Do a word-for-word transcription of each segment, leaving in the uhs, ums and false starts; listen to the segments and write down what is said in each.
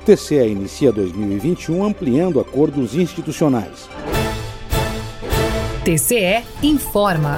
T C E inicia dois mil e vinte e um ampliando acordos institucionais. T C E informa.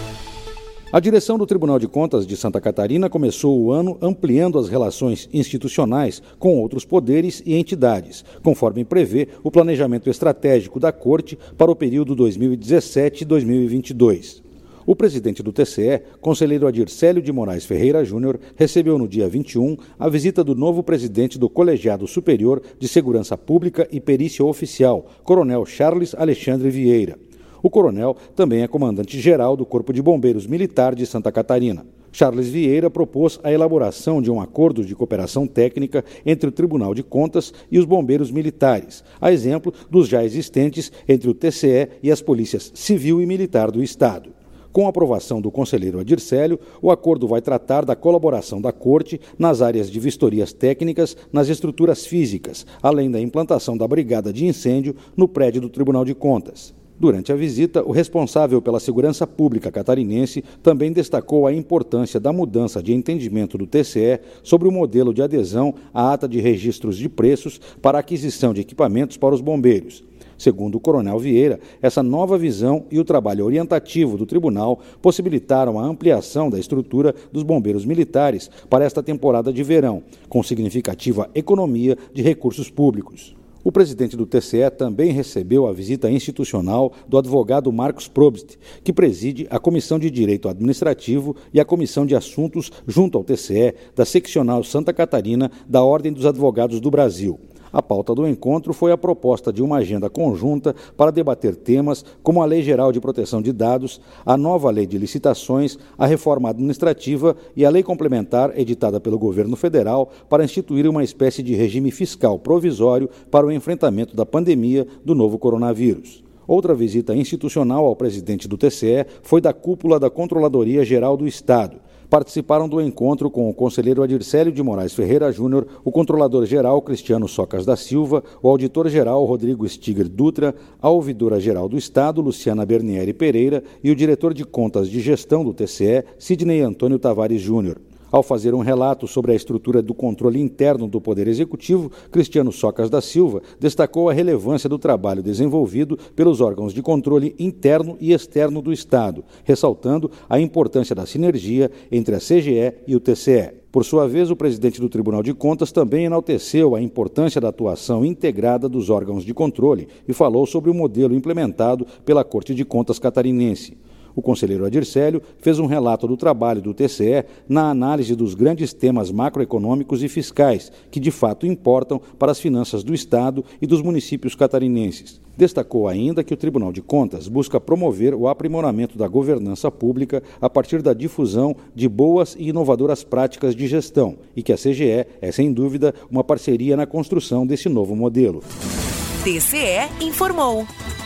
A direção do Tribunal de Contas de Santa Catarina começou o ano ampliando as relações institucionais com outros poderes e entidades, conforme prevê o planejamento estratégico da Corte para o período dois mil e dezessete a dois mil e vinte e dois. O presidente do T C E, conselheiro Adircélio de Moraes Ferreira Júnior, recebeu no dia vinte e um a visita do novo presidente do Colegiado Superior de Segurança Pública e Perícia Oficial, coronel Charles Alexandre Vieira. O coronel também é comandante-geral do Corpo de Bombeiros Militar de Santa Catarina. Charles Vieira propôs a elaboração de um acordo de cooperação técnica entre o Tribunal de Contas e os bombeiros militares, a exemplo dos já existentes entre o T C E e as polícias civil e militar do Estado. Com a aprovação do conselheiro Adircélio, o acordo vai tratar da colaboração da Corte nas áreas de vistorias técnicas nas estruturas físicas, além da implantação da Brigada de Incêndio no prédio do Tribunal de Contas. Durante a visita, o responsável pela segurança pública catarinense também destacou a importância da mudança de entendimento do T C E sobre o modelo de adesão à ata de registros de preços para a aquisição de equipamentos para os bombeiros. Segundo o coronel Vieira, essa nova visão e o trabalho orientativo do tribunal possibilitaram a ampliação da estrutura dos bombeiros militares para esta temporada de verão, com significativa economia de recursos públicos. O presidente do T C E também recebeu a visita institucional do advogado Marcos Probst, que preside a Comissão de Direito Administrativo e a Comissão de Assuntos junto ao T C E da Seccional Santa Catarina da Ordem dos Advogados do Brasil. A pauta do encontro foi a proposta de uma agenda conjunta para debater temas como a Lei Geral de Proteção de Dados, a nova Lei de Licitações, a reforma administrativa e a lei complementar editada pelo governo federal para instituir uma espécie de regime fiscal provisório para o enfrentamento da pandemia do novo coronavírus. Outra visita institucional ao presidente do T C E foi da cúpula da Controladoria Geral do Estado. Participaram do encontro com o conselheiro Adircélio de Moraes Ferreira Júnior, o controlador-geral Cristiano Socas da Silva, o auditor-geral Rodrigo Stiger Dutra, a ouvidora-geral do Estado, Luciana Bernieri Pereira, e o diretor de contas de gestão do T C E, Sidney Antônio Tavares Júnior. Ao fazer um relato sobre a estrutura do controle interno do Poder Executivo, Cristiano Socas da Silva destacou a relevância do trabalho desenvolvido pelos órgãos de controle interno e externo do Estado, ressaltando a importância da sinergia entre a C G E e o T C E. Por sua vez, o presidente do Tribunal de Contas também enalteceu a importância da atuação integrada dos órgãos de controle e falou sobre o modelo implementado pela Corte de Contas catarinense. O conselheiro Adircélio fez um relato do trabalho do T C E na análise dos grandes temas macroeconômicos e fiscais, que de fato importam para as finanças do Estado e dos municípios catarinenses. Destacou ainda que o Tribunal de Contas busca promover o aprimoramento da governança pública a partir da difusão de boas e inovadoras práticas de gestão e que a C G E é, sem dúvida, uma parceria na construção desse novo modelo. T C E informou.